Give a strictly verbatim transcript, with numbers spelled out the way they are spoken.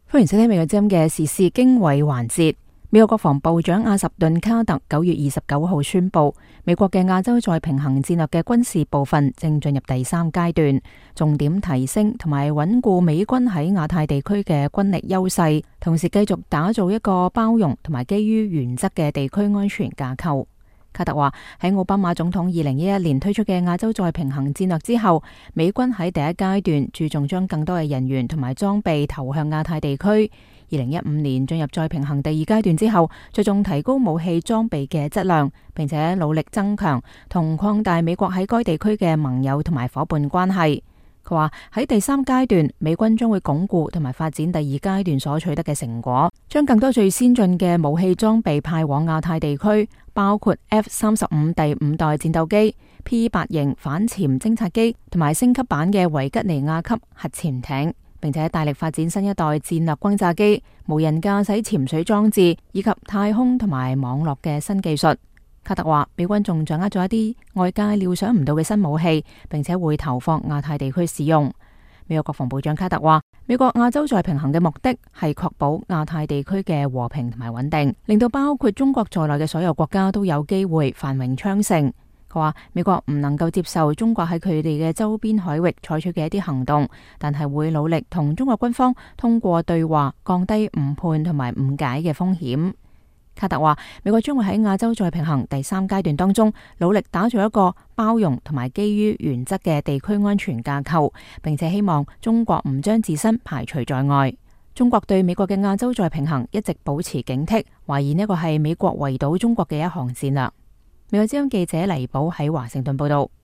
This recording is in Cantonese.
歡迎收聽美國之音嘅時事經緯環節。美國國防部長阿什頓卡特九月二十九號宣布，美國嘅亞洲再平衡戰略嘅軍事部分正進入第三階段，重點提升同埋穩固美軍喺亞太地區嘅軍力優勢，同時繼續打造一個包容同埋基於原則嘅地區安全架構。卡特話喺奧巴馬總統二零一一年推出嘅亞洲再平衡戰略之後，美軍喺第一階段注重將更多嘅人員同埋裝備投向亞太地區。二零一五年進入再平衡第二階段之後，着重提高武器裝備嘅質量，並且努力增強同擴大美國喺該地區嘅盟友同埋夥伴關係。佢話喺第三階段，美軍將會鞏固同埋發展第二階段所取得嘅成果，將更多最先進嘅武器裝備派往亞太地區，包括 F 三十五第五代戰鬥機、P 八型反潛偵察機同埋升級版嘅維吉尼亞級核潛艇，並且大力發展新一代戰略轟炸機、無人駕駛潛水裝置以及太空同埋網絡嘅新技術。卡特話，美軍仲掌握咗一啲外界料想唔到嘅新武器，並且會投放亞太地區使用。美國國防部長卡特話，美國亞洲再平衡嘅目的係確保亞太地區嘅和平同埋穩定，令到包括中國在內嘅所有國家都有機會繁榮昌盛。佢話美國唔能夠接受中國喺佢哋嘅周邊海域採取嘅一啲行動，但係會努力同中國軍方通過對話降低誤判同埋誤解嘅風險。卡特話，美國將會喺亞洲再平衡第三階段當中，努力打造一個包容同埋基於原則嘅地區安全架構，並且希望中國唔將自身排除在外。中國對美國嘅亞洲再平衡一直保持警惕，懷疑呢個係美國圍堵中國嘅一項戰略。美國之音記者黎寶喺華盛頓報道。